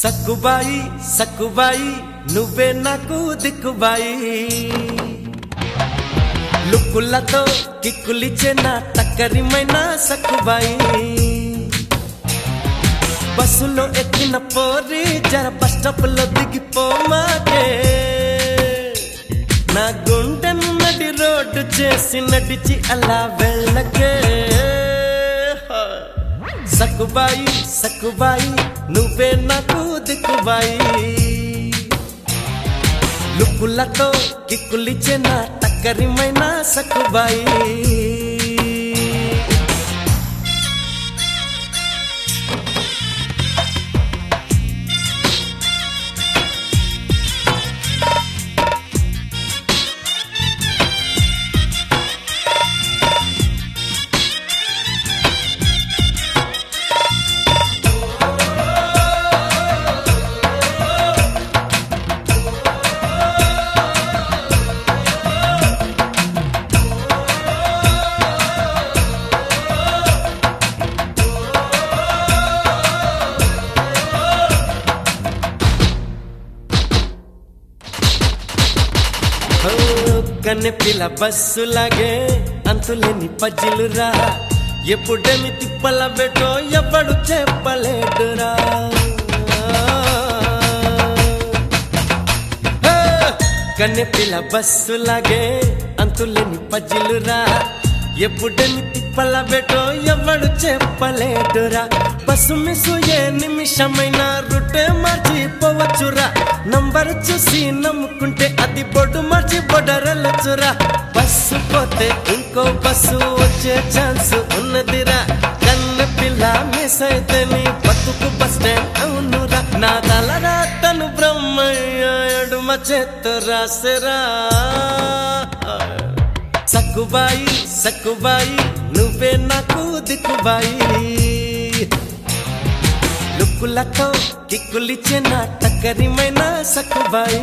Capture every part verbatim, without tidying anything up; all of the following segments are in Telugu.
సక్కుబాయి సక్కుబాయి నువ్వే నాకు దిక్కుబాయి లుక్కులతో కిక్కులిచ్చే నా టక్కరిమైన సక్కుబాయి బస్సులో ఎక్కిన పోరి జర బస్ స్టాప్ లో దిగిపోమాకే నా గుండెను నడి రోడ్డు చేసి నడిచి అలా వెళ్ళకే సక్కుబాయి సక్కుబాయి నువ్వే నాకు దిక్కుబాయి లుక్కులతో కిక్కులిచ్చే నా టక్కరిమైన సక్కుబాయి కన్నె పిల్ల బస్సు లాగే అంతులేని పజిలురా ఎప్పుడేమి తిప్పల బెటో ఎవడు చెప్పలేడురా కన్నె పిల్ల బస్సు లాగే అంతులేని పజిలురా ఎప్పుడేమి తిప్పల బెటో ఎవడు చెప్పలేడురా బస్సు మిసు ఏ నిమిషమైన రూటే మార్చిపోవచ్చురా నంబర్ చూసి నమ్ముకుంటే అది బొడ్డు మార్చి బొడరలచురా బస్సు పోతే ఇంకో బస్సు వచ్చే ఛాన్స్ ఉన్నదిరా కన్న పిల్ల మిస్ అయితే నీ బతుకు బస్ స్టాండ్ అవునురా నా తలరా తను బ్రహ్మయ్య ఎడుమ చేత్తో రాసరా సక్కుబాయి సక్కుబాయి నువ్వే నాకు దిక్కుబాయి లుక్కులతో కిక్కులిచ్చే నా టక్కరిమైన సక్కుబాయి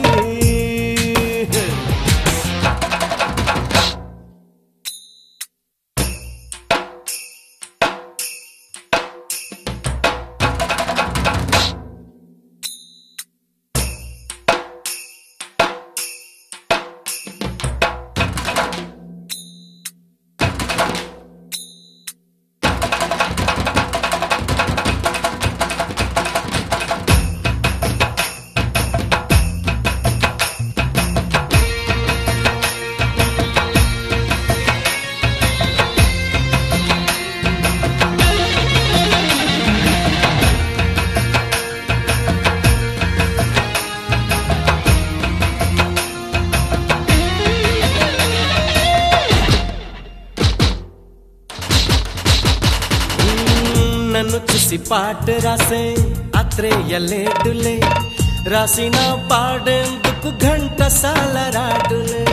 నన్ను చూసి పాట రాసే అత్రేయలేడులే రాసిన పాడేందుకు గంట సాలరాడులే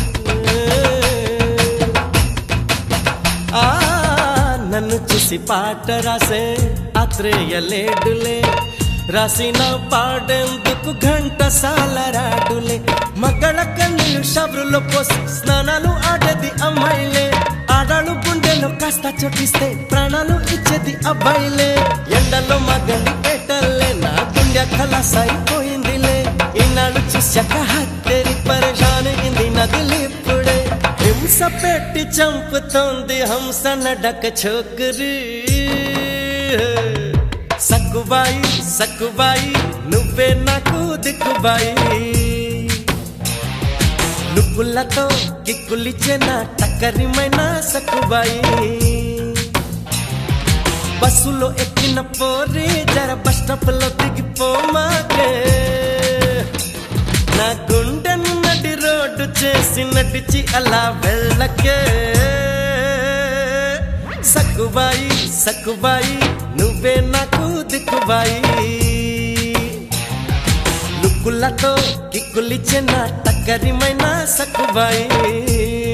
ఆ నన్ను చూసి పాట రాసే అత్రేయలేడులే రాసిన పాడేందుకు గంట సాలరాడులే మగళ కన్నీళ్ళు షబ్రులో పోసి స్నానాలు ఆడేది అమ్మాయిలే ఆడాలు గుండెలో కాస్త చొప్పిస్తే ప్రాణాలు ఇచ్చేది అబ్బాయిలే ఎండలో మగని పెట్టలే నా గుండె ఖలాసైపోయిందిలే ఈనాడు చూశాక హత్తేరి పరేషాన్ అయింది నదిలిప్పుడే హింస పెట్టి చంపుతోంది హంస నడక చోకరి సక్కుబాయి సక్కుబాయి నువ్వే నాకు దిక్కుబాయి లుక్కులతో కిక్కులిచ్చే నా టక్కరిమైన సక్కుబాయి బస్సులో ఎక్కిన పోరి జర బస్ స్టాప్ లో దిగిపోమాకే నా గుండెను నడి రోడ్డు చేసి నడిచి అలా వెళ్ళకే సక్కుబాయి సక్కుబాయి నువ్వే నాకు దిక్కుబాయి లుక్కులతో కిక్కులిచ్చే నా టక్కరిమైన సక్కుబాయి